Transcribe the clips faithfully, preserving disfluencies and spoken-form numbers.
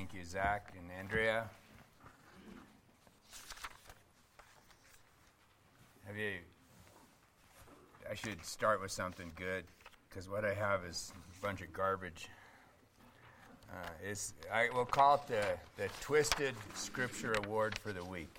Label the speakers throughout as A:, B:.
A: Thank you, Zach and Andrea. Have you? I should start with something good, because what I have is a bunch of garbage. Uh, it's, I will call it the, the Twisted Scripture Award for the week.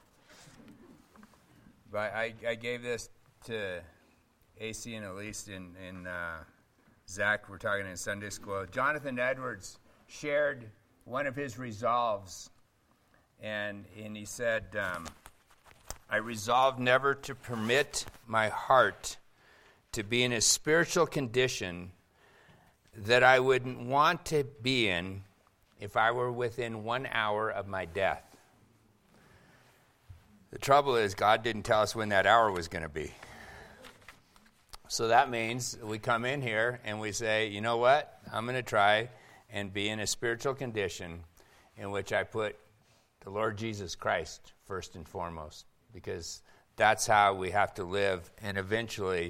A: But I, I gave this to A C and Elise and, and uh, Zach. We're talking in Sunday school. Jonathan Edwards shared one of his resolves, and, and he said, um, I resolved never to permit my heart to be in a spiritual condition that I wouldn't want to be in if I were within one hour of my death. The trouble is, God didn't tell us when that hour was going to be. So that means we come in here and we say, you know what? I'm going to try and be in a spiritual condition in which I put the Lord Jesus Christ first and foremost, because that's how we have to live. And eventually,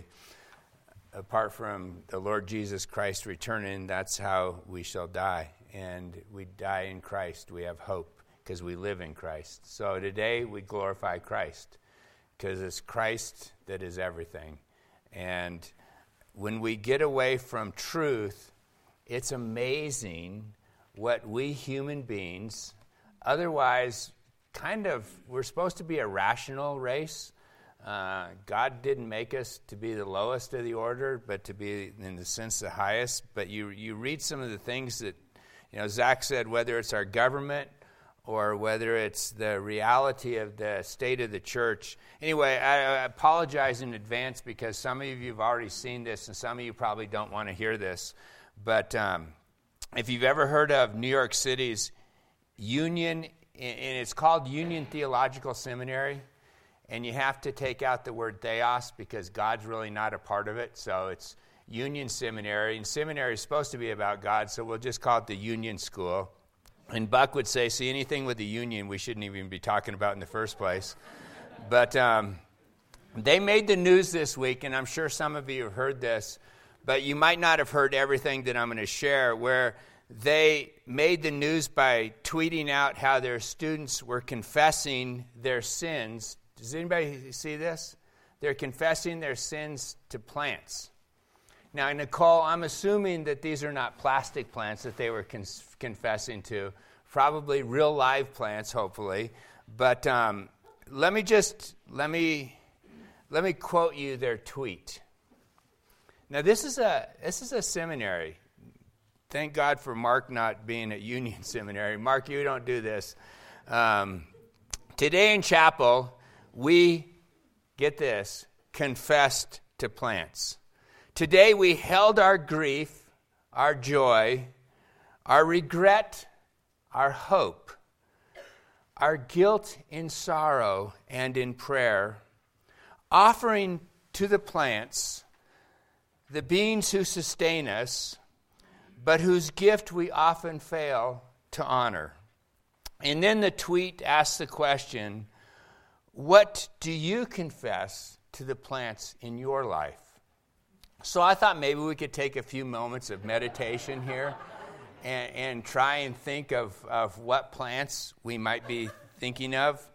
A: apart from the Lord Jesus Christ returning, that's how we shall die. And we die in Christ. We have hope because we live in Christ. So today we glorify Christ because it's Christ that is everything. And when we get away from truth, it's amazing what we human beings, otherwise kind of, we're supposed to be a rational race. Uh, God didn't make us to be the lowest of the order, but to be, in the sense, the highest. But you you read some of the things that, you know, Zach said, whether it's our government or whether it's the reality of the state of the church. Anyway, I, I apologize in advance because some of you have already seen this and some of you probably don't want to hear this. But um, if you've ever heard of New York City's Union, and it's called Union Theological Seminary, and you have to take out the word theos because God's really not a part of it, so it's Union Seminary. And seminary is supposed to be about God, so we'll just call it the Union School. And Buck would say, see, anything with the union we shouldn't even be talking about in the first place. But um, they made the news this week, and I'm sure some of you have heard this, but you might not have heard everything that I'm going to share, where they made the news by tweeting out how their students were confessing their sins. Does anybody see this? They're confessing their sins to plants. Now, Nicole, I'm assuming that these are not plastic plants that they were con- confessing to. Probably real live plants, hopefully. But um, let me just, let me, let me quote you their tweet. Now, this is a this is a seminary. Thank God for Mark not being at Union Seminary. Mark, you don't do this. Um, today in chapel, we, get this, confessed to plants. Today we held our grief, our joy, our regret, our hope, our guilt in sorrow and in prayer, offering to the plants, the beings who sustain us, but whose gift we often fail to honor. And then the tweet asks the question, what do you confess to the plants in your life? So I thought maybe we could take a few moments of meditation here and, and try and think of, of what plants we might be thinking of.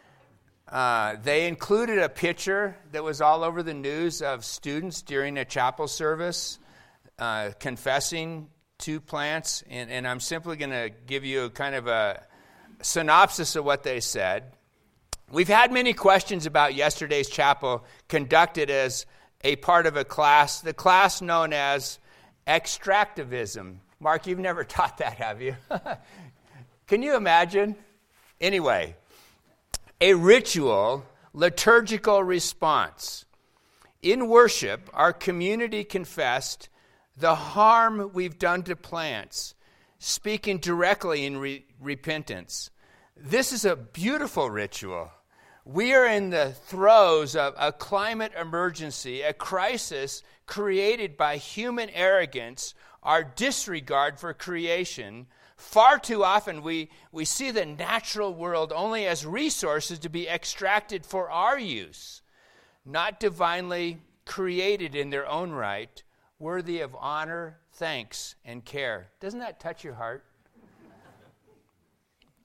A: Uh, they included a picture that was all over the news of students during a chapel service uh, confessing to plants, and, and I'm simply going to give you kind of a synopsis of what they said. We've had many questions about yesterday's chapel conducted as a part of a class, the class known as extractivism. Mark, you've never taught that, have you? Can you imagine? Anyway, a ritual, liturgical response. In worship, our community confessed the harm we've done to plants, speaking directly in re- repentance. This is a beautiful ritual. We are in the throes of a climate emergency, a crisis created by human arrogance, our disregard for creation. Far too often we, we see the natural world only as resources to be extracted for our use, not divinely created in their own right, worthy of honor, thanks, and care. Doesn't that touch your heart?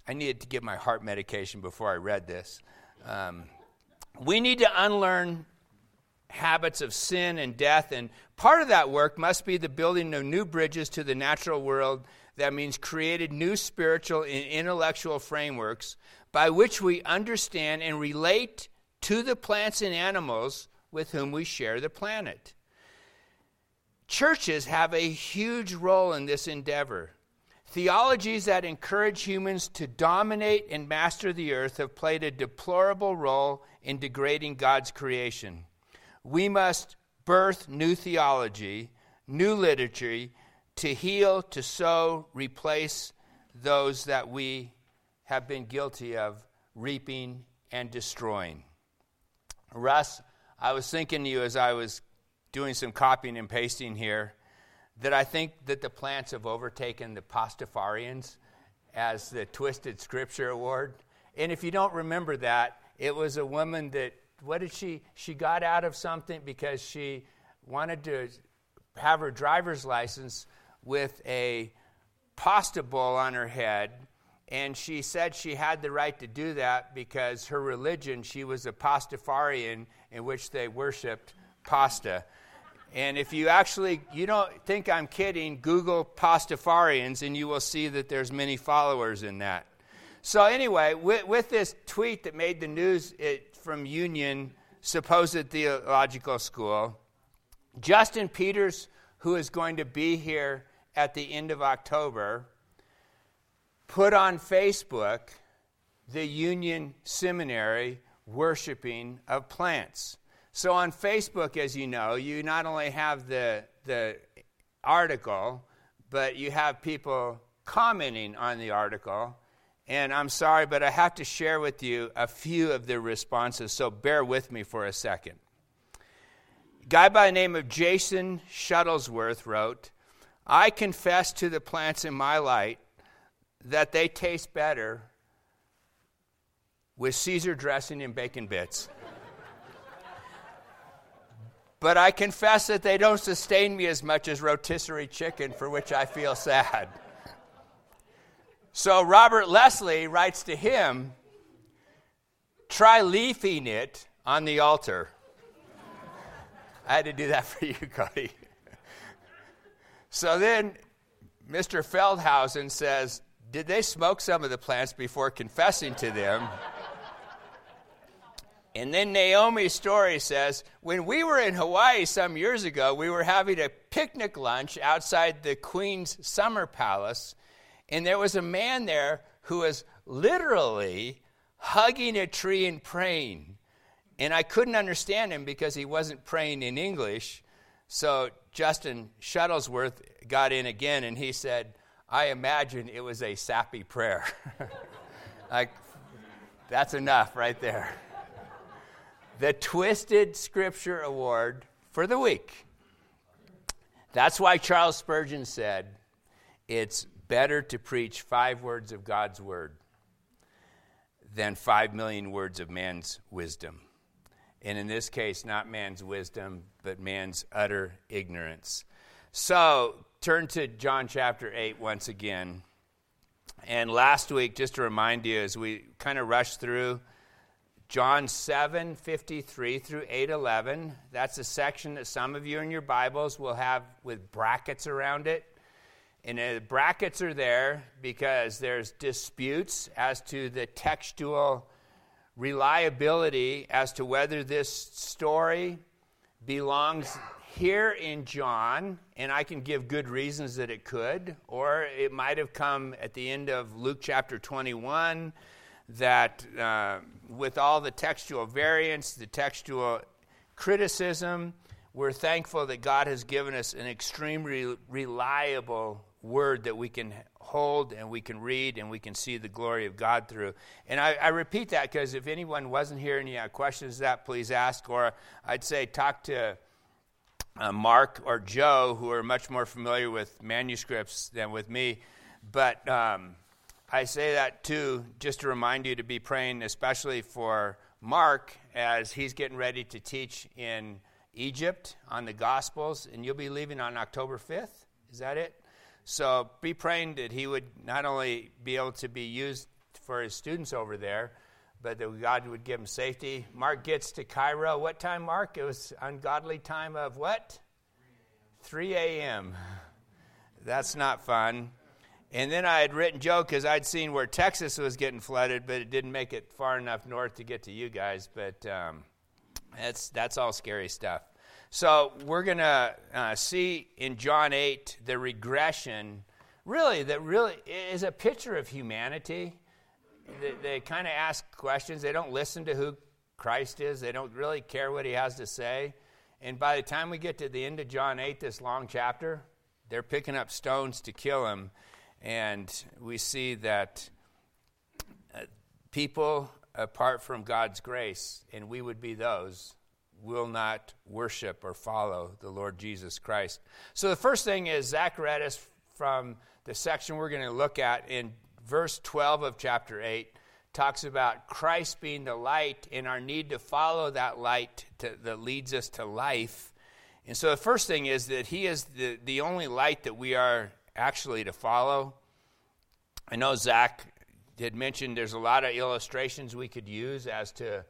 A: I needed to get my heart medication before I read this. Um, we need to unlearn habits of sin and death, and part of that work must be the building of new bridges to the natural world. That means created new spiritual and intellectual frameworks by which we understand and relate to the plants and animals with whom we share the planet. Churches have a huge role in this endeavor. Theologies that encourage humans to dominate and master the earth have played a deplorable role in degrading God's creation. We must birth new theology, new literature, to heal, to sow, replace those that we have been guilty of reaping and destroying. Russ, I was thinking to you as I was doing some copying and pasting here, that I think that the plants have overtaken the Pastafarians as the Twisted Scripture Award. And if you don't remember that, it was a woman that, what did she, she got out of something because she wanted to have her driver's license with a pasta bowl on her head, and she said she had the right to do that because her religion, she was a Pastafarian in which they worshipped pasta. And if you actually, you don't think I'm kidding, Google Pastafarians and you will see that there's many followers in that. So anyway, with, with this tweet that made the news it, from Union, supposed theological school, Justin Peters, who is going to be here at the end of October, put on Facebook the Union Seminary worshiping of plants. So on Facebook, as you know, you not only have the the article, but you have people commenting on the article. And I'm sorry, but I have to share with you a few of the responses, so bear with me for a second. A guy by the name of Jason Shuttlesworth wrote, "I confess to the plants in my light that they taste better with Caesar dressing and bacon bits. But I confess that they don't sustain me as much as rotisserie chicken, for which I feel sad." So Robert Leslie writes to him, "Try leafing it on the altar." I had to do that for you, Cody. So then Mister Feldhausen says, "Did they smoke some of the plants before confessing to them?" And then Naomi Story says, "When we were in Hawaii some years ago, we were having a picnic lunch outside the Queen's Summer Palace, and there was a man there who was literally hugging a tree and praying. And I couldn't understand him because he wasn't praying in English. So Justin Shuttlesworth got in again, and he said, I imagine it was a sappy prayer." Like, that's enough right there. The Twisted Scripture Award for the week. That's why Charles Spurgeon said, it's better to preach five words of God's word than five million words of man's wisdom. And in this case, not man's wisdom, but man's utter ignorance. So, turn to John chapter eight once again. And last week, just to remind you, as we kind of rushed through John seven fifty-three through eight eleven, that's a section that some of you in your Bibles will have with brackets around it. And the brackets are there because there's disputes as to the textual reliability as to whether this story belongs here in John, and I can give good reasons that it could, or it might have come at the end of Luke chapter twenty-one, that uh, with all the textual variants, the textual criticism, we're thankful that God has given us an extremely reliable word that we can hold and we can read and we can see the glory of God through. And I, I repeat that because if anyone wasn't here and you have questions that, please ask. Or I'd say talk to uh, Mark or Joe, who are much more familiar with manuscripts than with me. But um, I say that too just to remind you to be praying, especially for Mark, as he's getting ready to teach in Egypt on the Gospels, and you'll be leaving on October fifth. Is that it? So be praying that he would not only be able to be used for his students over there, but that God would give him safety. Mark gets to Cairo. What time, Mark? It was ungodly time of what? three a.m. That's not fun. And then I had written Joe because I'd seen where Texas was getting flooded, but it didn't make it far enough north to get to you guys. But um, that's that's all scary stuff. So we're going to uh, see in John eight the regression, really, that really is a picture of humanity. They, they kind of ask questions. They don't listen to who Christ is. They don't really care what he has to say. And by the time we get to the end of John eight, this long chapter, they're picking up stones to kill him. And we see that uh, people, apart from God's grace, and we would be those, will not worship or follow the Lord Jesus Christ. So the first thing is Zach read us from the section we're going to look at in verse twelve of chapter eight, talks about Christ being the light and our need to follow that light to, that leads us to life. And so the first thing is that he is the, the only light that we are actually to follow. I know Zach had mentioned there's a lot of illustrations we could use as to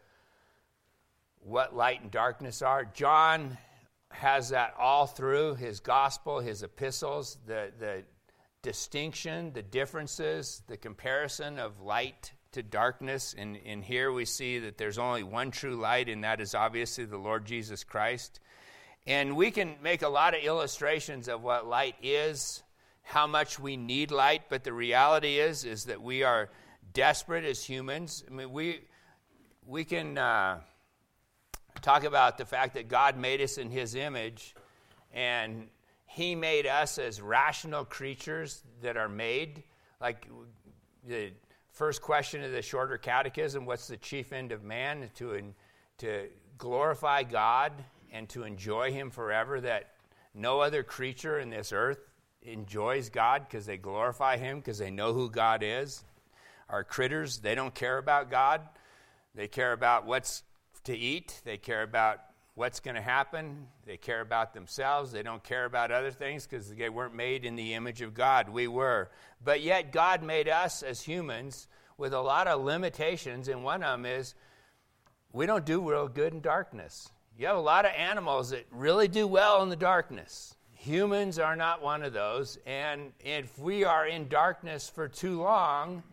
A: what light and darkness are. John has that all through his gospel, his epistles, the, the distinction, the differences, the comparison of light to darkness. And, and here we see that there's only one true light, and that is obviously the Lord Jesus Christ. And we can make a lot of illustrations of what light is, how much we need light, but the reality is is that we are desperate as humans. I mean, we we can uh, talk about the fact that God made us in his image, and he made us as rational creatures that are made. Like the first question of the Shorter Catechism, what's the chief end of man? To, to glorify God and to enjoy him forever, that no other creature in this earth enjoys God because they glorify him, because they know who God is. Our critters, they don't care about God. They care about what's to eat. They care about what's going to happen. They care about themselves. They don't care about other things because they weren't made in the image of God. We were. But yet God made us as humans with a lot of limitations, and one of them is we don't do real good in darkness. You have a lot of animals that really do well in the darkness. Humans are not one of those, and if we are in darkness for too long,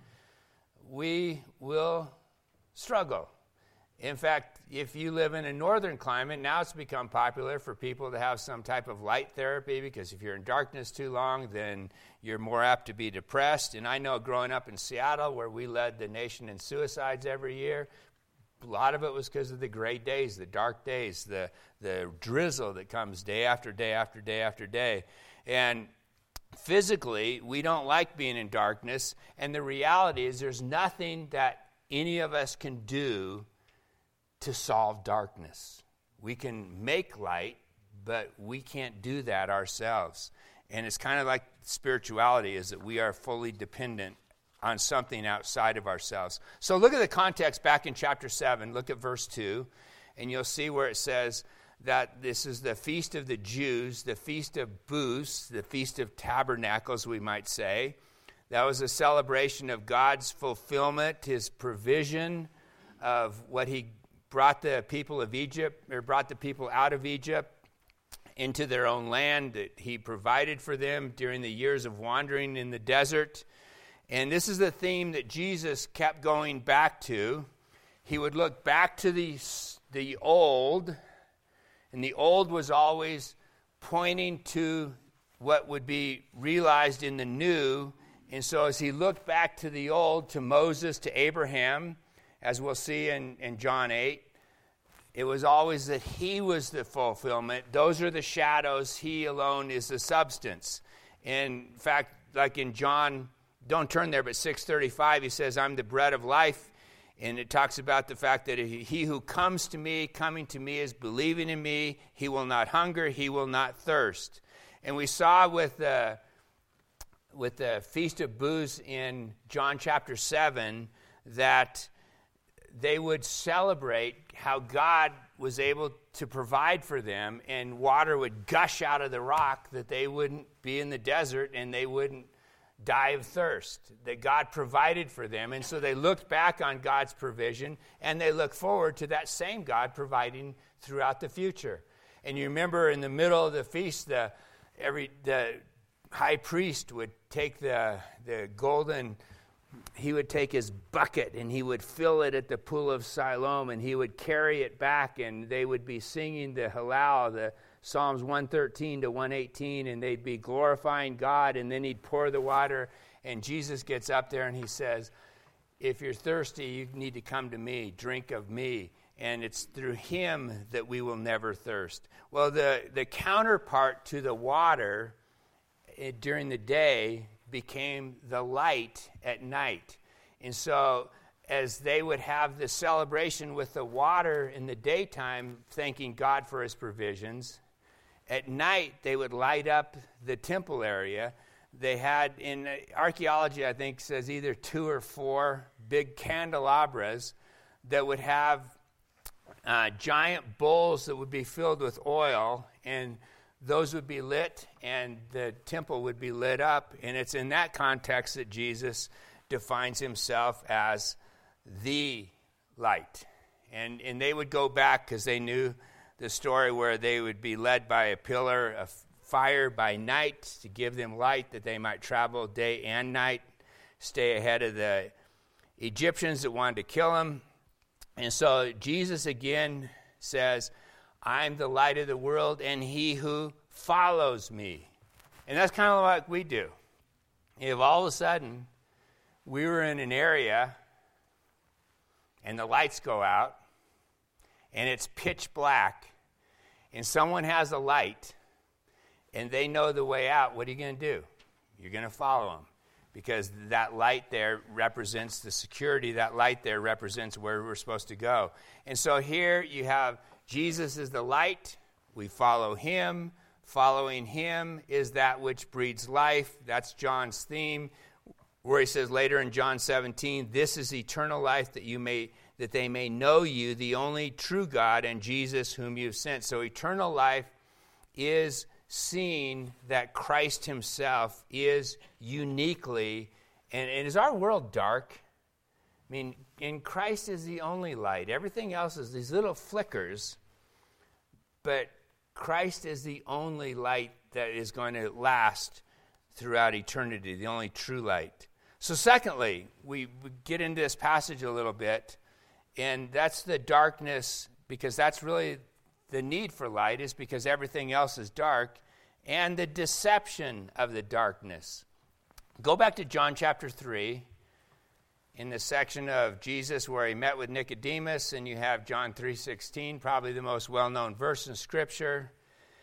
A: we will struggle. In fact, if you live in a northern climate, now it's become popular for people to have some type of light therapy, because if you're in darkness too long, then you're more apt to be depressed. And I know growing up in Seattle, where we led the nation in suicides every year, a lot of it was because of the gray days, the dark days, the, the drizzle that comes day after day after day after day. And physically, we don't like being in darkness. And the reality is there's nothing that any of us can do to solve darkness. We can make light, but we can't do that ourselves. And it's kind of like spirituality, is that we are fully dependent on something outside of ourselves. So look at the context back in chapter seven. Look at verse two, and you'll see where it says that this is the feast of the Jews, the feast of booths, the feast of tabernacles, we might say. That was a celebration of God's fulfillment, his provision of what he brought the people of Egypt, or brought the people out of Egypt into their own land, that he provided for them during the years of wandering in the desert. And this is the theme that Jesus kept going back to. He would look back to the, the old, and the old was always pointing to what would be realized in the new. And so as he looked back to the old, to Moses, to Abraham, as we'll see in, in John eight, it was always that he was the fulfillment. Those are the shadows. He alone is the substance. In fact, like in John, don't turn there, but six thirty-five, he says, I'm the bread of life. And it talks about the fact that he who comes to me, coming to me is believing in me. He will not hunger, he will not thirst. And we saw with the, with the Feast of Booths in John chapter seven that they would celebrate how God was able to provide for them, and water would gush out of the rock, that they wouldn't be in the desert and they wouldn't die of thirst, that God provided for them. And so they looked back on God's provision, and they look forward to that same God providing throughout the future. And you remember in the middle of the feast, the every the high priest would take the the golden, he would take his bucket and he would fill it at the pool of Siloam, and he would carry it back, and they would be singing the Hallel, the Psalms one thirteen to one eighteen, and they'd be glorifying God, and then he'd pour the water, and Jesus gets up there and he says, if you're thirsty, you need to come to me, drink of me, and it's through him that we will never thirst. Well, the, the counterpart to the water it, during the day became the light at night. And so as they would have the celebration with the water in the daytime, thanking God for his provisions, at night they would light up the temple area. They had, in archaeology, I think, says either two or four big candelabras that would have uh, giant bowls that would be filled with oil, and those would be lit, and the temple would be lit up. And it's in that context that Jesus defines himself as the light. And and they would go back because they knew the story where they would be led by a pillar of fire by night to give them light that they might travel day and night, stay ahead of the Egyptians that wanted to kill them. And so Jesus again says, I'm the light of the world, and he who follows me. And that's kind of like we do. If all of a sudden we were in an area and the lights go out and it's pitch black and someone has a light and they know the way out, what are you going to do? You're going to follow them, because that light there represents the security. That light there represents where we're supposed to go. And so here you have Jesus is the light. We follow him. Following him is that which breeds life. That's John's theme, where he says later in John seventeen, this is eternal life, that you may that they may know you, the only true God, and Jesus whom you've sent. So eternal life is seeing that Christ himself is uniquely, and, and is our world dark? I mean, and Christ is the only light. Everything else is these little flickers, but Christ is the only light that is going to last throughout eternity, the only true light. So secondly, we, we get into this passage a little bit, and that's the darkness, because that's really the need for light, is because everything else is dark, and the deception of the darkness. Go back to John chapter three, in the section of Jesus where he met with Nicodemus, and you have John three sixteen, probably the most well-known verse in Scripture.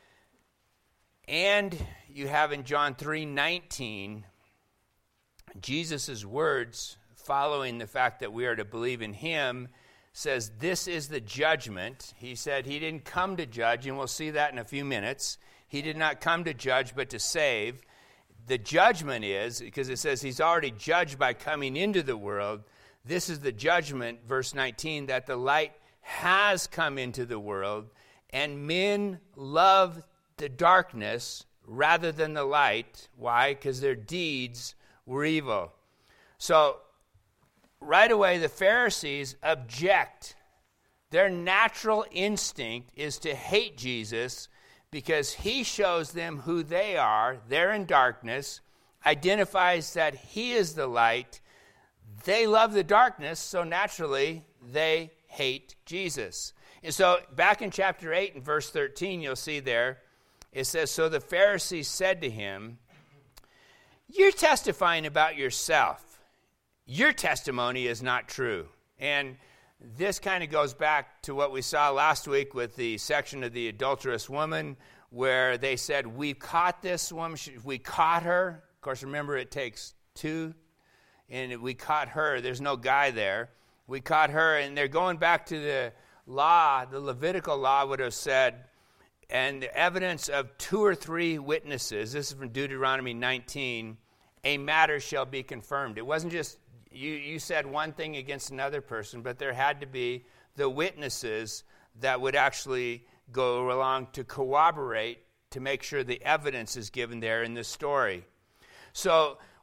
A: And you have in John three nineteen, Jesus' words following the fact that we are to believe in him, says, this is the judgment. He said he didn't come to judge, and we'll see that in a few minutes. He did not come to judge, but to save. The judgment is, because it says he's already judged by coming into the world, this is the judgment, verse nineteen, that the light has come into the world, and men love the darkness rather than the light. Why? Because their deeds were evil. So, right away, the Pharisees object. Their natural instinct is to hate Jesus because he shows them who they are. They're in darkness, identifies that he is the light. They love the darkness, so naturally they hate Jesus. And so back in chapter eight and verse thirteen, you'll see there, it says, so the Pharisees said to him, you're testifying about yourself. Your testimony is not true. And this kind of goes back to what we saw last week with the section of the adulterous woman, where they said, we caught this woman, we caught her. Of course, remember, it takes two, and we caught her. There's no guy there. We caught her, and they're going back to the law. The Levitical law would have said, and the evidence of two or three witnesses, this is from Deuteronomy nineteen, a matter shall be confirmed. It wasn't just You, you said one thing against another person, but there had to be the witnesses that would actually go along to corroborate, to make sure the evidence is given there in this story. So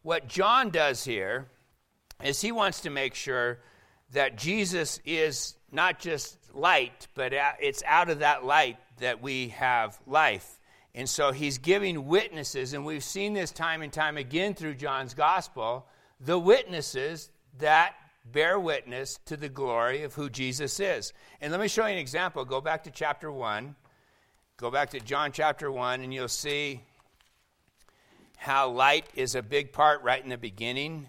A: what John does here is he wants to make sure that Jesus is not just light, but it's out of that light that we have life. And so he's giving witnesses, and we've seen this time and time again through John's gospel, the witnesses that bear witness to the glory of who Jesus is. And let me show you an example. Go back to chapter one. Go back to John chapter one, and you'll see how light is a big part right in the beginning.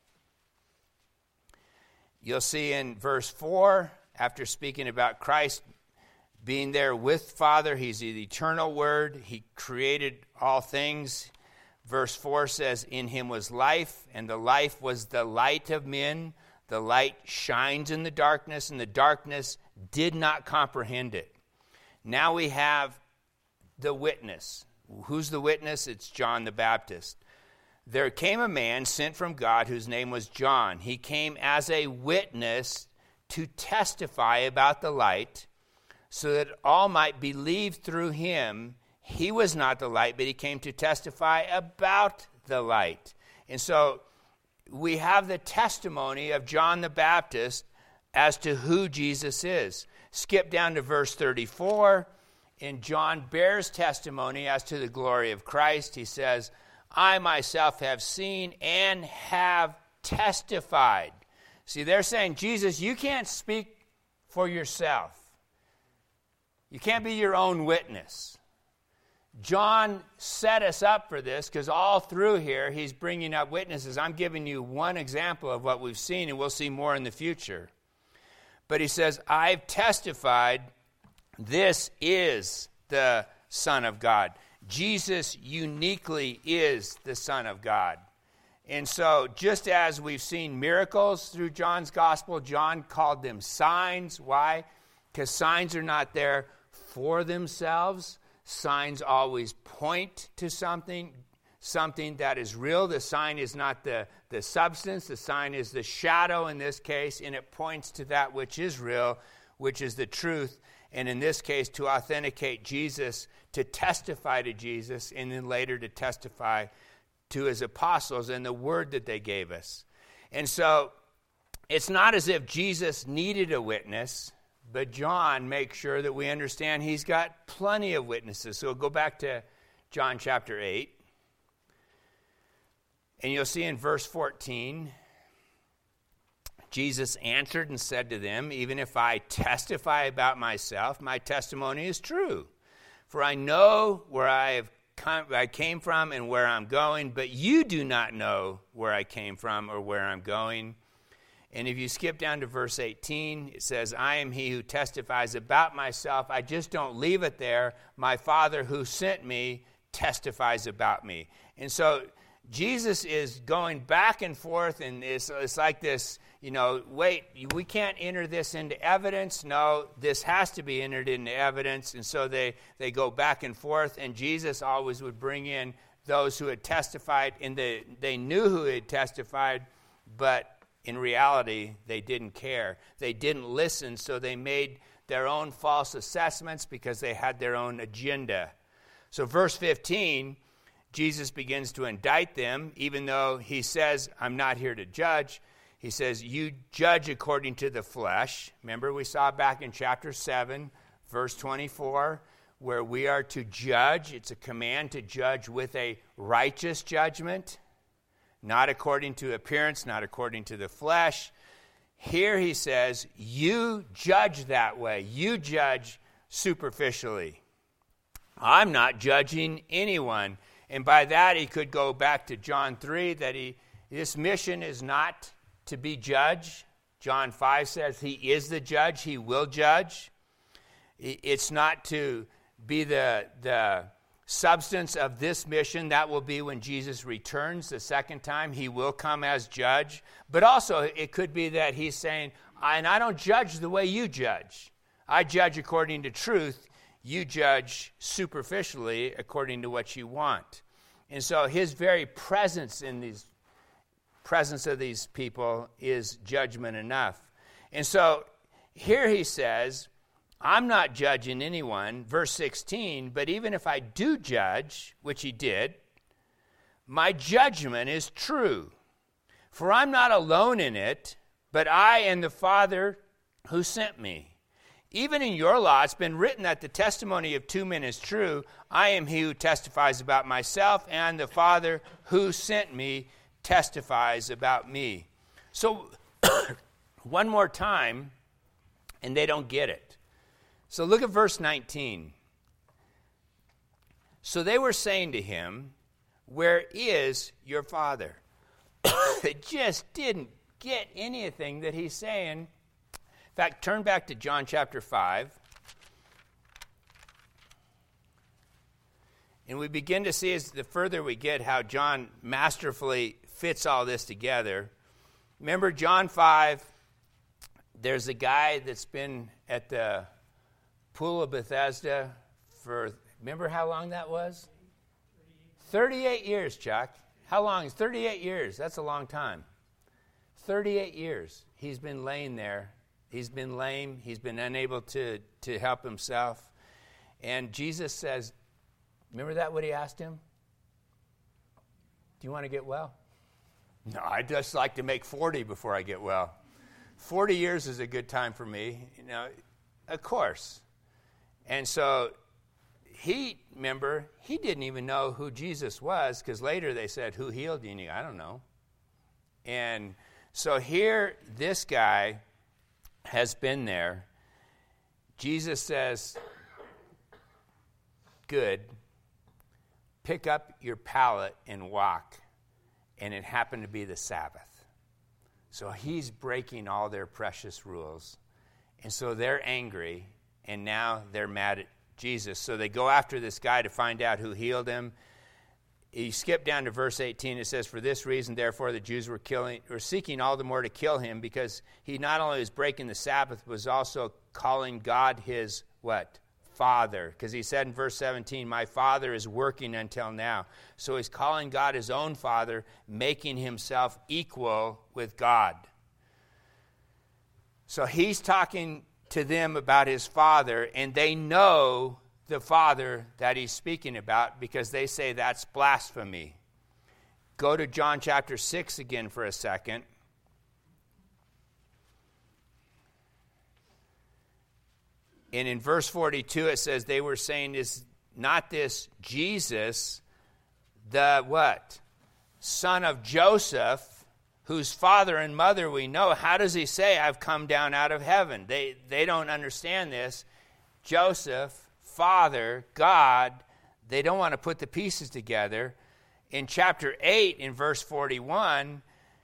A: You'll see in verse four, after speaking about Christ being there with Father, he's the eternal Word. He created all things. Verse four says, in him was life, and the life was the light of men. The light shines in the darkness, and the darkness did not comprehend it. Now we have the witness. Who's the witness? It's John the Baptist. There came a man sent from God whose name was John. He came as a witness to testify about the light, so that all might believe through him. He was not the light, but he came to testify about the light. And so we have the testimony of John the Baptist as to who Jesus is. Skip down to verse thirty-four, and John bears testimony as to the glory of Christ. He says, I myself have seen and have testified. See, they're saying, Jesus, you can't speak for yourself. You can't be your own witness. John set us up for this because all through here he's bringing up witnesses. I'm giving you one example of what we've seen, and we'll see more in the future. But he says, I've testified, this is the Son of God. Jesus uniquely is the Son of God. And so just as we've seen miracles through John's gospel, John called them signs. Why? Because signs are not there for themselves. Signs always point to something, something that is real. The sign is not the, the substance. The sign is the shadow in this case, and it points to that which is real, which is the truth. And in this case, to authenticate Jesus, to testify to Jesus, and then later to testify to his apostles and the word that they gave us. And so it's not as if Jesus needed a witness, but John makes sure that we understand he's got plenty of witnesses. So we'll go back to John chapter eight. And you'll see in verse fourteen, Jesus answered and said to them, even if I testify about myself, my testimony is true. For I know where I have come, I came from and where I'm going, but you do not know where I came from or where I'm going. And if you skip down to verse eighteen, it says, I am he who testifies about myself. I just don't leave it there. My Father who sent me testifies about me. And so Jesus is going back and forth, and it's, it's like this, you know, wait, we can't enter this into evidence. No, this has to be entered into evidence. And so they, they go back and forth, and Jesus always would bring in those who had testified, and they, they knew who had testified, but in reality, they didn't care. They didn't listen, so they made their own false assessments because they had their own agenda. So verse fifteen, Jesus begins to indict them, even though he says, I'm not here to judge. He says, you judge according to the flesh. Remember, we saw back in chapter seven, verse twenty-four, where we are to judge. It's a command to judge with a righteous judgment, not according to appearance, not according to the flesh. Here he says, you judge that way. You judge superficially. I'm not judging anyone. And by that, he could go back to John three, that he this mission is not to be judged. John five says he is the judge. He will judge. It's not to be the, the substance of this mission. That will be when Jesus returns the second time. He will come as judge. But also, it could be that he's saying, and I don't judge the way you judge. I judge according to truth. You judge superficially according to what you want. And so his very presence in these presence of these people is judgment enough. And so here he says, I'm not judging anyone, verse sixteen, but even if I do judge, which he did, my judgment is true. For I'm not alone in it, but I and the Father who sent me. Even in your law, it's been written that the testimony of two men is true. I am he who testifies about myself, and the Father who sent me testifies about me. So, one more time, and they don't get it. So look at verse nineteen. So they were saying to him, where is your father? They just didn't get anything that he's saying. In fact, turn back to John chapter five. And we begin to see, as the further we get, how John masterfully fits all this together. Remember John five, there's a guy that's been at the pool of Bethesda for, remember how long that was? thirty-eight years, Chuck. How long is thirty-eight years? That's a long time. thirty-eight years he's been laying there. He's been lame. He's been unable to, to help himself. And Jesus says, remember that, what he asked him? Do you want to get well? No, I'd just like to make forty before I get well. forty years is a good time for me. You know, of course. And so he, remember, he didn't even know who Jesus was, because later they said, who healed you? And he, I don't know. And so here, this guy has been there. Jesus says, good, pick up your pallet and walk. And it happened to be the Sabbath. So he's breaking all their precious rules. And so they're angry, and now they're mad at Jesus. So they go after this guy to find out who healed him. You skip down to verse eighteen. It says, for this reason, therefore, the Jews were killing, were seeking all the more to kill him, because he not only was breaking the Sabbath, but was also calling God his, what? Father. Because he said in verse seventeen, my Father is working until now. So he's calling God his own Father, making himself equal with God. So he's talking to them about his Father, and they know the Father that he's speaking about, because they say that's blasphemy. Go to John chapter six again for a second. And in verse forty-two it says they were saying, is not this Jesus, the what? Son of Joseph, whose father and mother we know. How does he say, I've come down out of heaven? They they don't understand this. Joseph, Father, God, they don't want to put the pieces together. In chapter eight, in verse forty-one,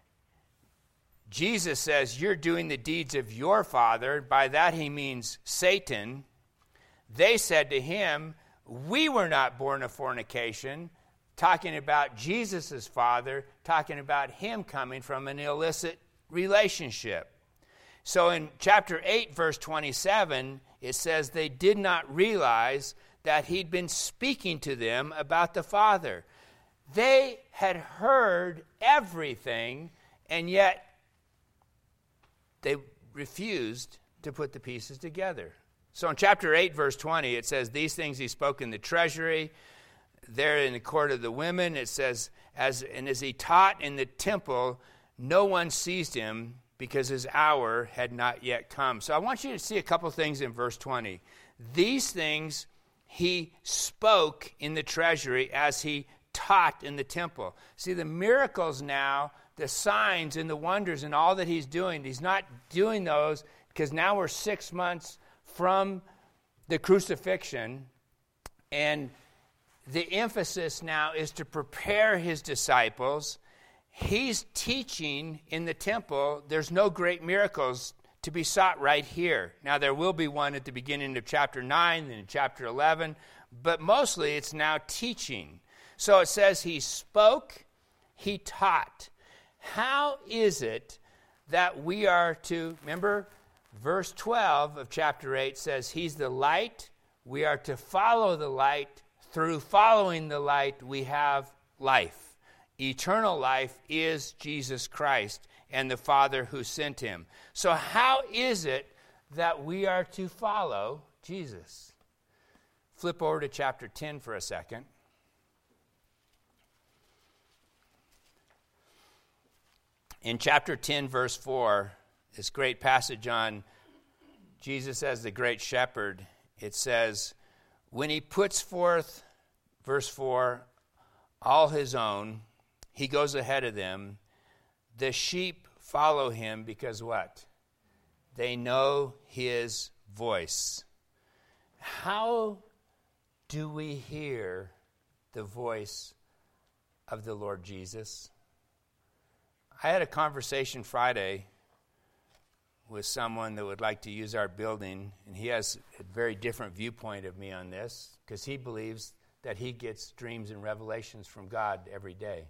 A: Jesus says, you're doing the deeds of your father. By that he means Satan. They said to him, we were not born of fornication, talking about Jesus' father, talking about him coming from an illicit relationship. So in chapter eight, verse twenty-seven, it says they did not realize that he'd been speaking to them about the Father. They had heard everything, and yet they refused to put the pieces together. So in chapter eight, verse twenty, it says, these things he spoke in the treasury. There in the court of the women, it says, as and as he taught in the temple, no one seized him, because his hour had not yet come. So I want you to see a couple things in verse twenty. These things he spoke in the treasury as he taught in the temple. See, the miracles now, the signs and the wonders and all that he's doing, he's not doing those because now we're six months from the crucifixion, and the emphasis now is to prepare his disciples. He's teaching in the temple. There's no great miracles to be sought right here. Now, there will be one at the beginning of chapter nine and in chapter eleven, but mostly it's now teaching. So it says he spoke, he taught. How is it that we are to, remember, verse twelve of chapter eight says he's the light. We are to follow the light. Through following the light, we have life. Eternal life is Jesus Christ and the Father who sent him. So how is it that we are to follow Jesus? Flip over to chapter ten for a second. In chapter ten, verse four, this great passage on Jesus as the great shepherd, it says, when he puts forth, verse four, all his own, he goes ahead of them. The sheep follow him because what? They know his voice. How do we hear the voice of the Lord Jesus? I had a conversation Friday with someone that would like to use our building, and he has a very different viewpoint of me on this because he believes that he gets dreams and revelations from God every day.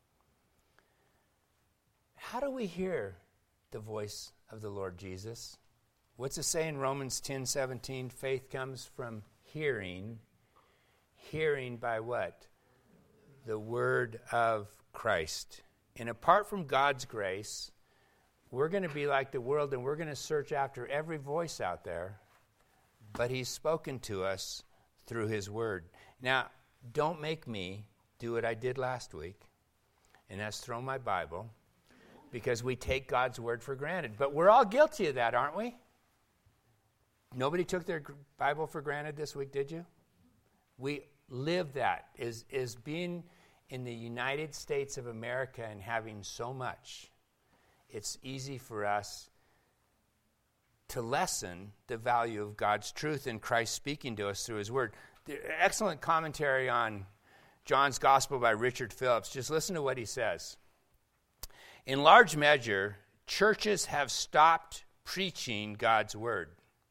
A: How do we hear the voice of the Lord Jesus? What's it say in Romans ten seventeen? Faith comes from hearing. Hearing by what? The word of Christ. And apart from God's grace, we're going to be like the world, and we're going to search after every voice out there. But he's spoken to us through his word. Now, don't make me do what I did last week, and that's throw my Bible, because we take God's word for granted. But we're all guilty of that, aren't we? Nobody took their Bible for granted this week, did you? We live that, is, is being in the United States of America and having so much. It's easy for us to lessen the value of God's truth and Christ speaking to us through his word. The excellent commentary on John's Gospel by Richard Phillips. Just listen to what he says. In large measure, churches have stopped preaching God's word.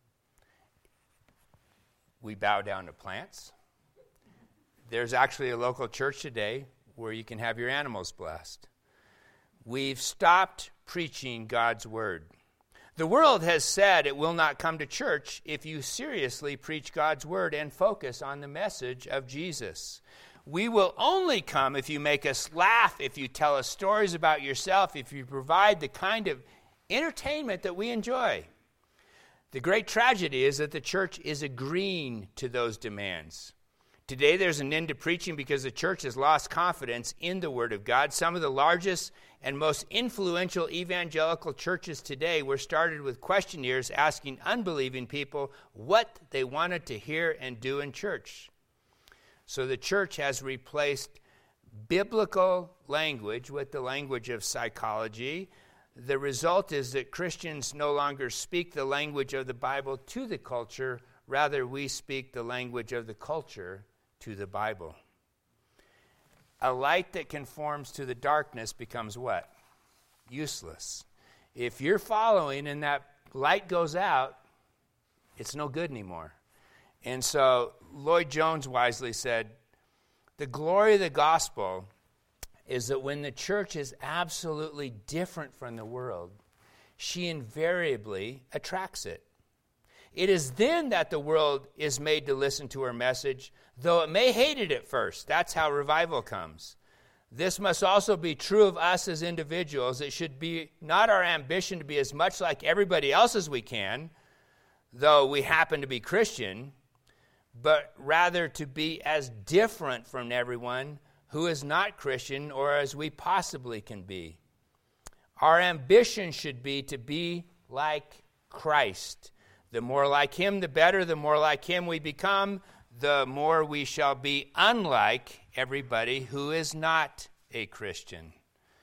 A: We bow down to plants. There's actually a local church today where you can have your animals blessed. We've stopped preaching God's word. The world has said it will not come to church if you seriously preach God's word and focus on the message of Jesus. We will only come if you make us laugh, if you tell us stories about yourself, if you provide the kind of entertainment that we enjoy. The great tragedy is that the church is agreeing to those demands. Today there's an end to preaching because the church has lost confidence in the Word of God. Some of the largest and most influential evangelical churches today were started with questionnaires asking unbelieving people what they wanted to hear and do in church. So the church has replaced biblical language with the language of psychology. The result is that Christians no longer speak the language of the Bible to the culture. Rather, we speak the language of the culture to the Bible. A light that conforms to the darkness becomes what? Useless. If you're following and that light goes out, it's no good anymore. And so Lloyd Jones wisely said, the glory of the gospel is that when the church is absolutely different from the world, she invariably attracts it. It is then that the world is made to listen to her message, though it may hate it at first. That's how revival comes. This must also be true of us as individuals. It should be not our ambition to be as much like everybody else as we can, though we happen to be Christian, but rather to be as different from everyone who is not Christian or as we possibly can be. Our ambition should be to be like Christ. The more like him, the better. The more like him we become, the more we shall be unlike everybody who is not a Christian.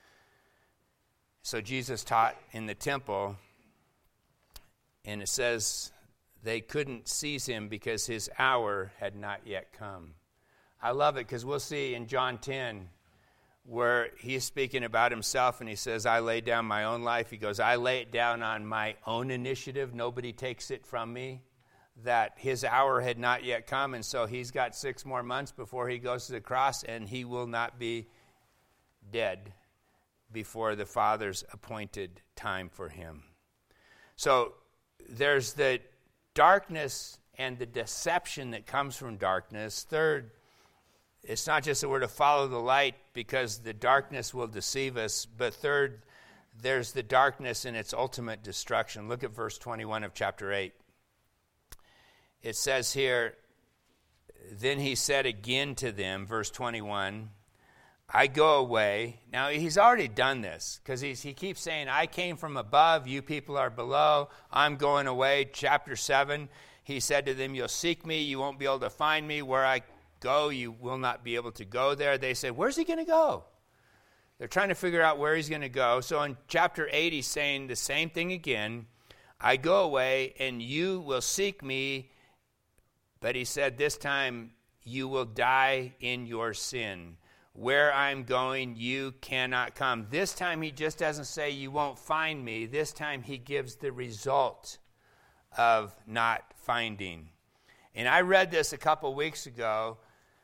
A: So Jesus taught in the temple, and it says they couldn't seize him because his hour had not yet come. I love it because we'll see in John ten where he's speaking about himself and he says, I lay down my own life. He goes, I lay it down on my own initiative. Nobody takes it from me. That his hour had not yet come, and so he's got six more months before he goes to the cross, and he will not be dead before the Father's appointed time for him. So there's the darkness and the deception that comes from darkness. Third, it's not just that we're to follow the light because the darkness will deceive us, but third, there's the darkness and its ultimate destruction. Look at verse twenty-one of chapter eight. It says here, then he said again to them, verse twenty-one, I go away. Now, he's already done this because he keeps saying, I came from above, you people are below, I'm going away. Chapter seven, he said to them, you'll seek me, you won't be able to find me. Where I go, you will not be able to go there. They say, where's he going to go? They're trying to figure out where he's going to go. So in chapter eight, he's saying the same thing again. I go away, and you will seek me. But he said, this time, you will die in your sin. Where I'm going, you cannot come. This time, he just doesn't say you won't find me. This time, he gives the result of not finding. And I read this a couple weeks ago.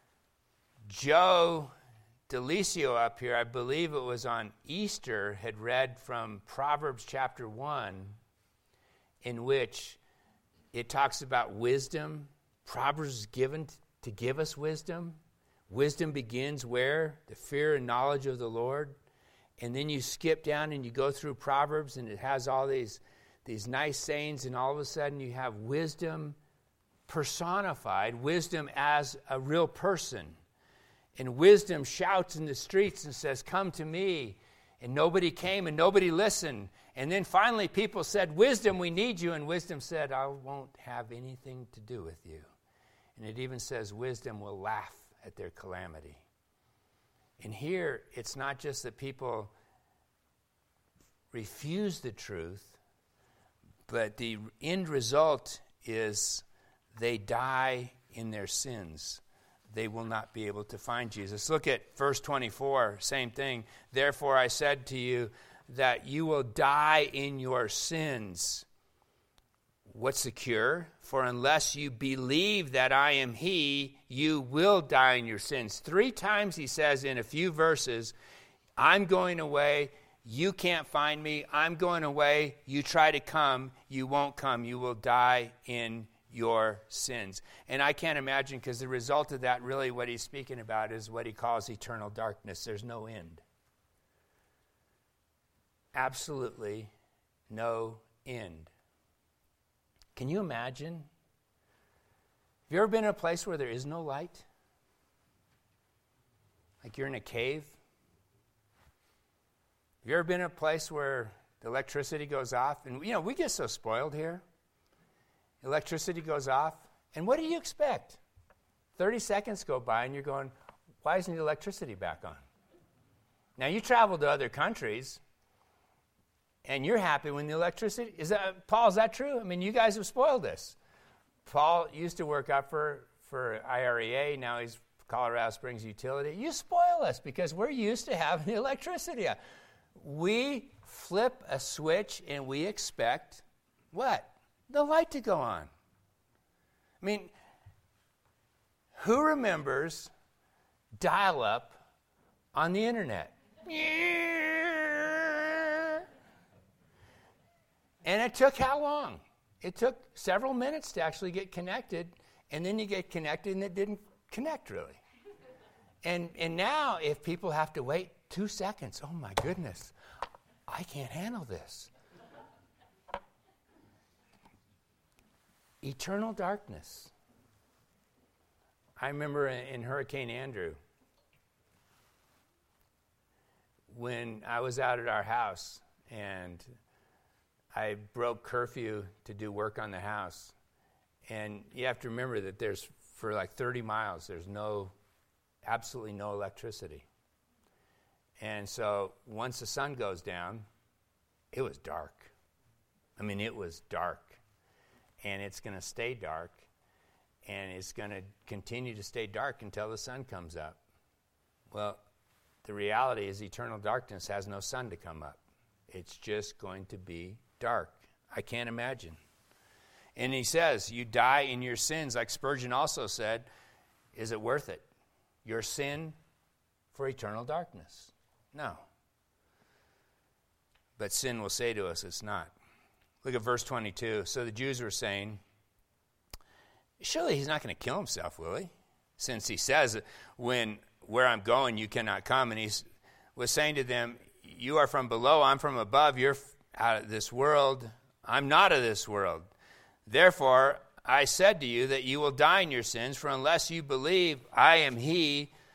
A: Joe Delisio up here, I believe it was on Easter, had read from Proverbs chapter one, in which it talks about wisdom. Proverbs is given to give us wisdom. Wisdom begins where? The fear and knowledge of the Lord. And then you skip down and you go through Proverbs, and it has all these, these nice sayings, and all of a sudden you have wisdom personified, wisdom as a real person. And wisdom shouts in the streets and says, come to me. And nobody came and nobody listened. And then finally people said, wisdom, we need you. And wisdom said, I won't have anything to do with you. And it even says wisdom will laugh at their calamity. And here, it's not just that people refuse the truth, but the end result is they die in their sins. They will not be able to find Jesus. Look at verse twenty-four, same thing. Therefore I said to you that you will die in your sins. What's the cure? For unless you believe that I am he, you will die in your sins. Three times he says in a few verses, I'm going away, you can't find me. I'm going away, you try to come, you won't come. You will die in your sins. And I can't imagine, because the result of that, really what he's speaking about is what he calls eternal darkness. There's no end. Absolutely no end. Can you imagine? Have you ever been in a place where there is no light? Like you're in a cave? Have you ever been in a place where the electricity goes off? And, you know, we get so spoiled here. Electricity goes off. And what do you expect? thirty seconds go by and you're going, why isn't the electricity back on? Now, you travel to other countries, and you're happy when the electricity, is that, Paul, is that true? I mean, you guys have spoiled this. Paul used to work out for, for I R E A, now he's Colorado Springs Utility. You spoil us because we're used to having the electricity. We flip a switch and we expect what? The light to go on. I mean, who remembers dial-up on the internet? And it took how long? It took several minutes to actually get connected, and then you get connected and it didn't connect really. And and now if people have to wait two seconds, oh my goodness, I can't handle this. Eternal darkness. I remember in, in Hurricane Andrew, when I was out at our house and I broke curfew to do work on the house. And you have to remember that there's, for like thirty miles, there's no, absolutely no electricity. And so once the sun goes down, it was dark. I mean, it was dark. And it's going to stay dark. And it's going to continue to stay dark until the sun comes up. Well, the reality is eternal darkness has no sun to come up. It's just going to be dark. I can't imagine. And he says, you die in your sins. Like Spurgeon also said, is it worth it? Your sin for eternal darkness? No. But sin will say to us it's not. Look at verse twenty-two. So the Jews were saying, surely he's not going to kill himself, will he? Since he says, when where I'm going, you cannot come. And he was saying to them, you are from below, I'm from above, you're out of this world, I'm not of this world. Therefore, I said to you that you will die in your sins, for unless you believe I am he,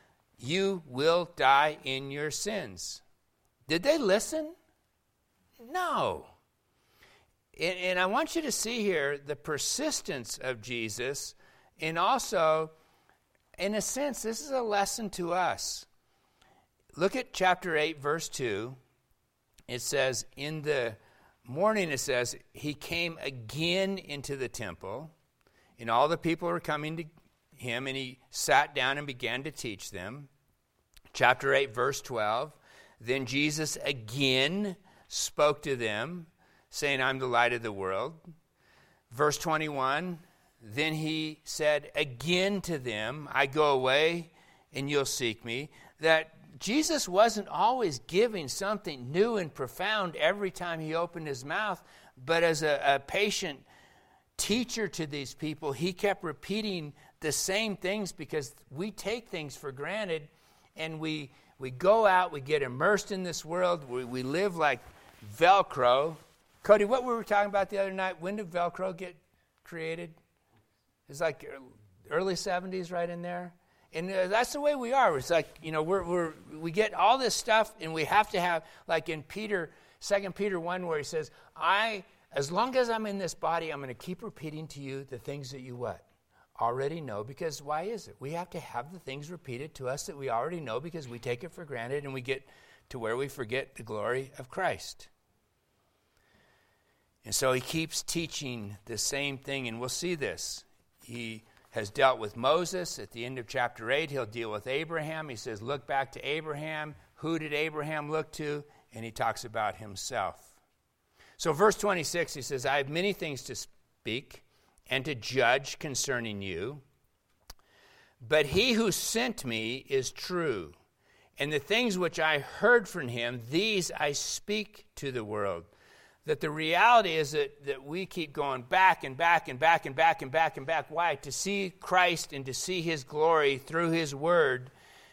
A: you will die in your sins. Did they listen? No. And, and I want you to see here the persistence of Jesus, and also, in a sense, this is a lesson to us. Look at chapter eight, verse two. It says, in the morning, it says, he came again into the temple, and all the people were coming to him, and he sat down and began to teach them. Chapter eight, verse twelve, then Jesus again spoke to them, saying, I'm the light of the world. Verse twenty-one, then he said again to them, I go away, and you'll seek me. That Jesus wasn't always giving something new and profound every time he opened his mouth, but as a, a patient teacher to these people, he kept repeating the same things because we take things for granted, and we we go out, we get immersed in this world, we, we live like Velcro. Cody, what were we talking about the other night? When did Velcro get created? It's like early seventies, right in there. And uh, that's the way we are. It's like, you know, we're we're we get all this stuff, and we have to have, like in Peter, Second Peter one, where he says, I, as long as I'm in this body, I'm going to keep repeating to you the things that you what? Already know. Because why is it? We have to have the things repeated to us that we already know, because we take it for granted, and we get to where we forget the glory of Christ. And so he keeps teaching the same thing, and we'll see this. He has dealt with Moses. At the end of chapter eight, he'll deal with Abraham. He says, look back to Abraham. Who did Abraham look to? And he talks about himself. So verse twenty-six, he says, I have many things to speak and to judge concerning you, but he who sent me is true, and the things which I heard from him, these I speak to the world. That the reality is that, that we keep going back and back and back and back and back and back. Why? To see Christ and to see his glory through his word.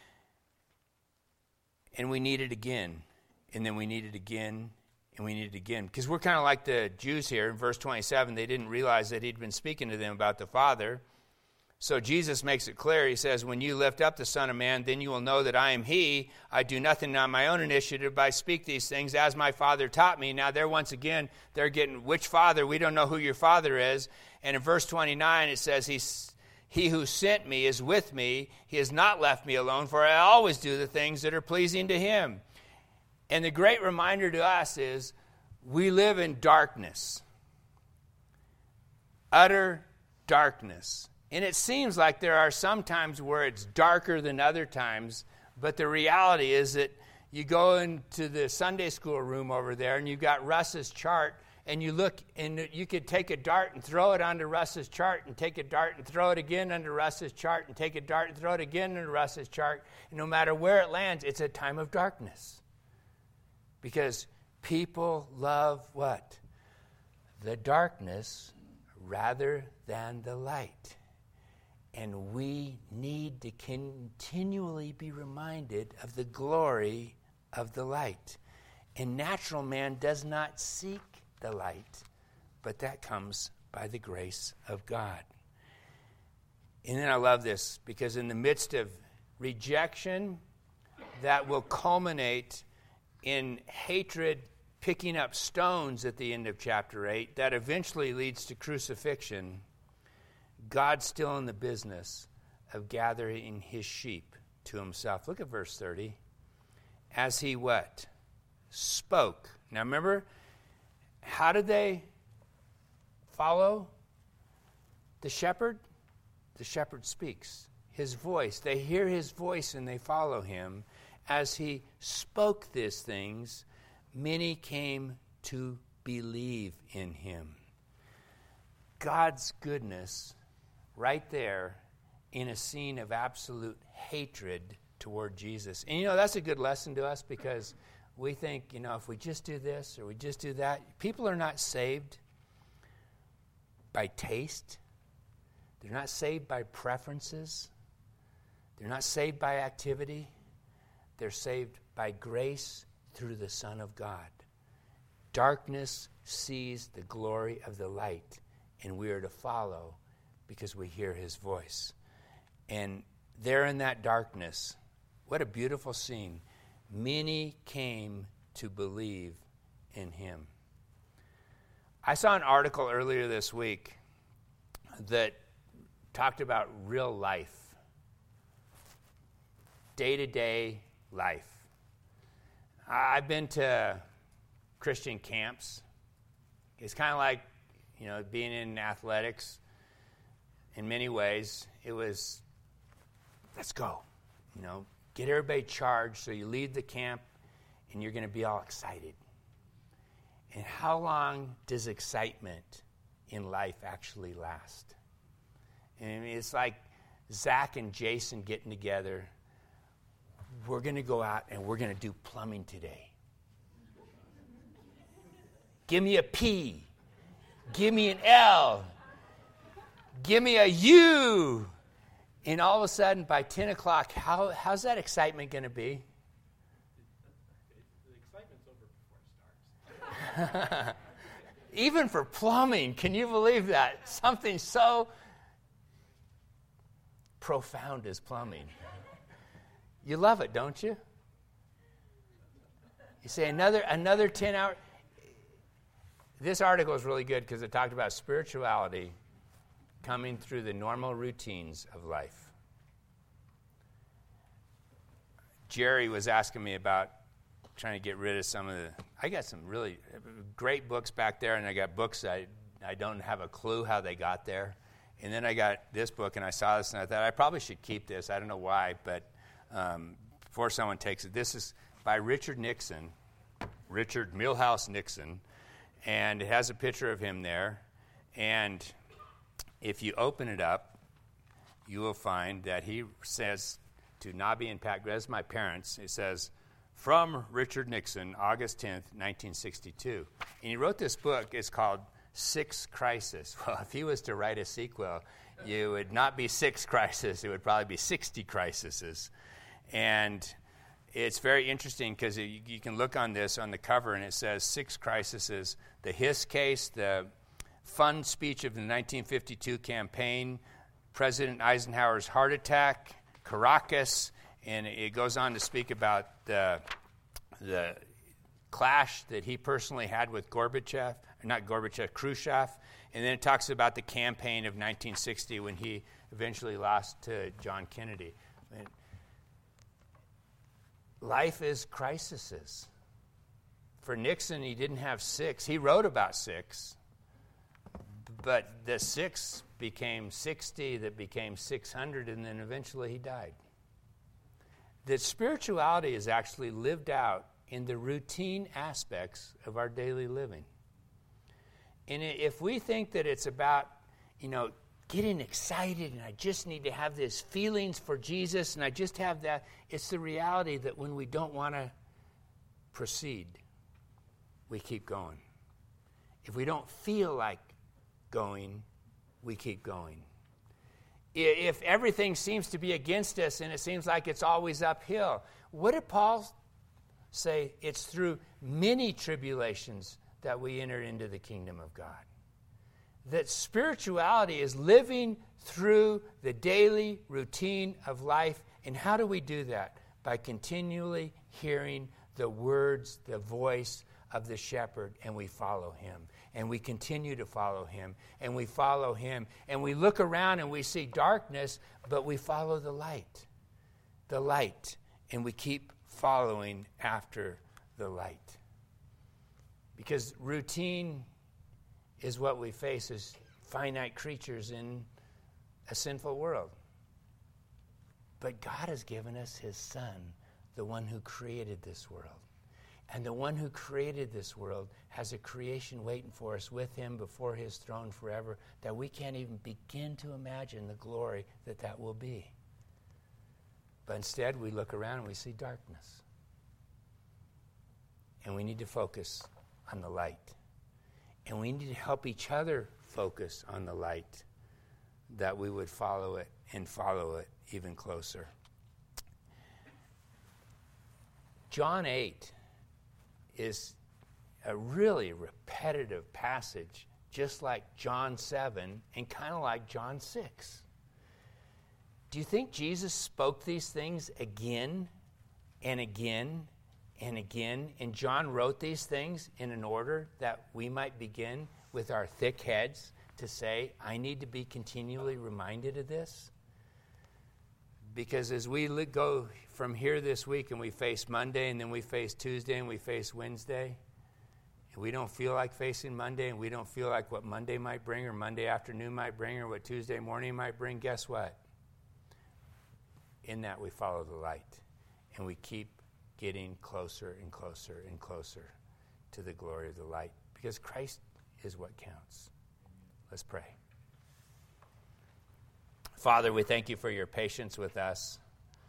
A: And we need it again. And then we need it again. And we need it again. Because we're kind of like the Jews here in verse twenty-seven. They didn't realize that he'd been speaking to them about the Father. So Jesus makes it clear. He says, when you lift up the Son of Man, then you will know that I am he. I do nothing on my own initiative, but I speak these things as my Father taught me. Now, there once again, they're getting, which Father? We don't know who your Father is. And in verse twenty-nine, it says, He's, he who sent me is with me. He has not left me alone, for I always do the things that are pleasing to him. And the great reminder to us is, we live in darkness. Utter darkness. And it seems like there are some times where it's darker than other times, but the reality is that you go into the Sunday school room over there, and you've got Russ's chart, and you look, and you could take a dart and throw it onto Russ's chart, and take a dart and throw it again onto Russ's chart, and take a dart and throw it again onto Russ's chart. And no matter where it lands, it's a time of darkness. Because people love what? The darkness rather than the light. And we need to continually be reminded of the glory of the light. And natural man does not seek the light, but that comes by the grace of God. And then I love this, because in the midst of rejection that will culminate in hatred, picking up stones at the end of chapter eight, that eventually leads to crucifixion, God's still in the business of gathering his sheep to himself. Look at verse thirty. As he what? Spoke. Now remember, how did they follow the shepherd? The shepherd speaks. His voice. They hear his voice and they follow him. As he spoke these things, many came to believe in him. God's goodness right there in a scene of absolute hatred toward Jesus. And you know, that's a good lesson to us, because we think, you know, if we just do this or we just do that, people are not saved by taste. They're not saved by preferences. They're not saved by activity. They're saved by grace through the Son of God. Darkness sees the glory of the light, and we are to follow because we hear his voice. And there in that darkness, What a beautiful scene. Many came to believe in him. I saw an article earlier this week that talked about real life, day-to-day life. I've been to Christian camps. It's kind of like, you know, being in athletics. In many ways, it was, let's go, you know, get everybody charged so you leave the camp and you're going to be all excited. And how long does excitement in life actually last? And I mean, it's like Zach and Jason getting together. We're going to go out and we're going to do plumbing today. Give me a P. Give me an L. Give me a U. And all of a sudden, by ten o'clock, how, how's that excitement going to be?
B: The excitement's over before it starts.
A: Even for plumbing, can you believe that? Something so profound as plumbing. You love it, don't you? You say another another ten hours. This article is really good because it talked about spirituality coming through the normal routines of life. Jerry was asking me about trying to get rid of some of the, I got some really great books back there, and I got books I, I don't have a clue how they got there. And then I got this book, and I saw this, and I thought I probably should keep this. I don't know why, but um, before someone takes it, this is by Richard Nixon, Richard Milhouse Nixon, and it has a picture of him there. And if you open it up, you will find that he says to Nabi and Pat, that's my parents, it says, from Richard Nixon, August tenth, nineteen sixty-two. And he wrote this book. It's called Six Crisis. Well, if he was to write a sequel, it would not be Six Crisis. It would probably be sixty crises. And it's very interesting because you, you can look on this on the cover, and it says Six Crises, the Hiss case, the fun speech of the nineteen fifty-two campaign, President Eisenhower's heart attack, Caracas, and it goes on to speak about the the clash that he personally had with Gorbachev, or not Gorbachev, Khrushchev, and then it talks about the campaign of nineteen sixty when he eventually lost to John Kennedy. I mean, life is crises. For Nixon, he didn't have six. He wrote about six, but the six became sixty, that became six hundred, and then eventually he died. That spirituality is actually lived out in the routine aspects of our daily living. And if we think that it's about, you know, getting excited and I just need to have these feelings for Jesus and I just have that, it's the reality that when we don't want to proceed, we keep going. If we don't feel like going, we keep going. If everything seems to be against us and it seems like it's always uphill, what did Paul say? It's through many tribulations that we enter into the kingdom of God. That spirituality is living through the daily routine of life. And how do we do that? By continually hearing the words, the voice of the shepherd, and we follow him. And we continue to follow him, and we follow him. And we look around and we see darkness, but we follow the light. The light. And we keep following after the light. Because routine is what we face as finite creatures in a sinful world. But God has given us his Son, the one who created this world. And the one who created this world has a creation waiting for us with him before his throne forever that we can't even begin to imagine the glory that that will be. But instead, we look around and we see darkness. And we need to focus on the light. And we need to help each other focus on the light, that we would follow it and follow it even closer. John eight is a really repetitive passage, just like John seven and kind of like John six. Do you think Jesus spoke these things again and again and again. And John wrote these things in an order that we might begin with our thick heads to say, I need to be continually reminded of this. Because as we li- go from here this week and we face Monday and then we face Tuesday and we face Wednesday, and we don't feel like facing Monday and we don't feel like what Monday might bring or Monday afternoon might bring or what Tuesday morning might bring, guess what? In that we follow the light and we keep getting closer and closer and closer to the glory of the light, because Christ is what counts. Let's pray. Father, we thank you for your patience with us.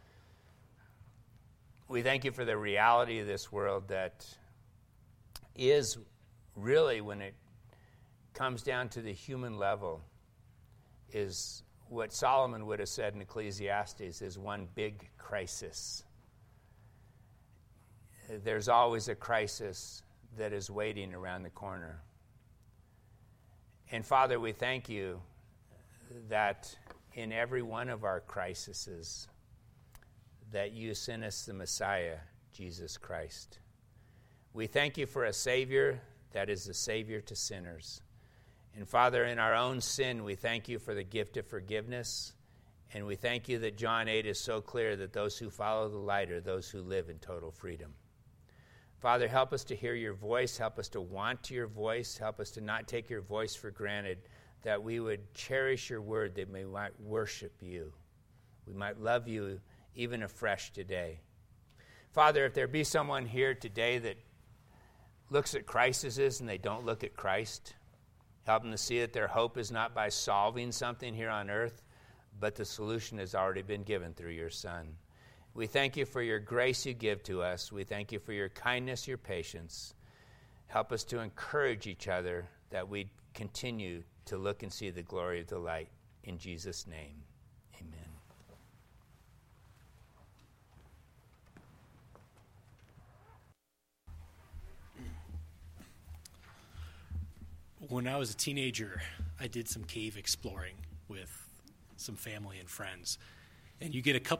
A: We thank you for the reality of this world that is really, when it comes down to the human level, is what Solomon would have said in Ecclesiastes is one big crisis. There's always a crisis that is waiting around the corner. And Father, we thank you that in every one of our crises, that you sent us the Messiah, Jesus Christ. We thank you for a Savior that is the Savior to sinners. And Father, in our own sin, we thank you for the gift of forgiveness. And we thank you that John eight is so clear that those who follow the light are those who live in total freedom. Father, help us to hear your voice. Help us to want your voice. Help us to not take your voice for granted, that we would cherish your word, that we might worship you. We might love you even afresh today. Father, if there be someone here today that looks at crises and they don't look at Christ, help them to see that their hope is not by solving something here on earth, but the solution has already been given through your Son. We thank you for your grace you give to us. We thank you for your kindness, your patience. Help us to encourage each other that we continue to look and see the glory of the light. In Jesus' name, amen.
C: When I was a teenager, I did some cave exploring with some family and friends. And you get a couple